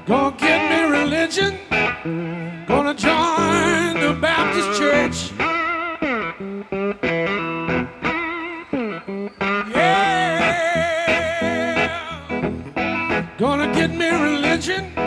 Gonna get me religion. Gonna join the Baptist church. Yeah. Gonna get me religion.